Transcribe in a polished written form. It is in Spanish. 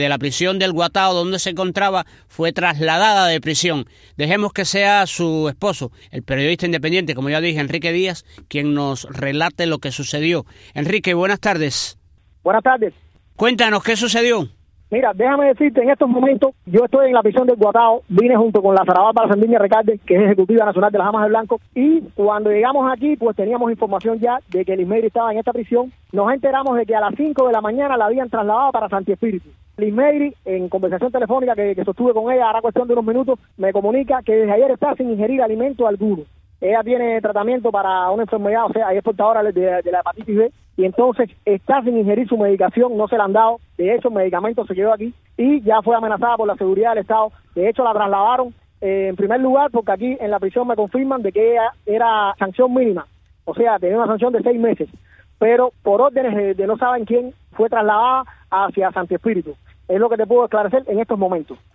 de la prisión del Guatao, donde se encontraba, fue trasladada de prisión. Dejemos que sea su esposo, el periodista independiente, como ya dije, Enrique Díaz, quien nos relate lo que sucedió. Enrique, buenas tardes. Buenas tardes. Cuéntanos, ¿qué sucedió? Mira, déjame decirte, en estos momentos, yo estoy en la prisión del Guatao, vine junto con la Sara Bárbara Sandiña Recalde, que es ejecutiva nacional de las Damas de Blanco, y cuando llegamos aquí, pues teníamos información ya de que Lismeiri estaba en esta prisión. Nos enteramos de que a las 5 de la mañana la habían trasladado para Santi Espíritu. Lismeiri, en conversación telefónica que sostuve con ella, hará cuestión de unos minutos, me comunica que desde ayer está sin ingerir alimento alguno. Ella tiene tratamiento para una enfermedad, o sea, ella es portadora de la hepatitis B, y entonces está sin ingerir su medicación, no se la han dado. De hecho, el medicamento se quedó aquí y ya fue amenazada por la seguridad del Estado. De hecho, la trasladaron en primer lugar porque aquí en la prisión me confirman de que ella era sanción mínima, o sea, tenía una sanción de 6 meses, pero por órdenes de no saben quién fue trasladada hacia Santi Espíritu. Es lo que te puedo esclarecer en estos momentos.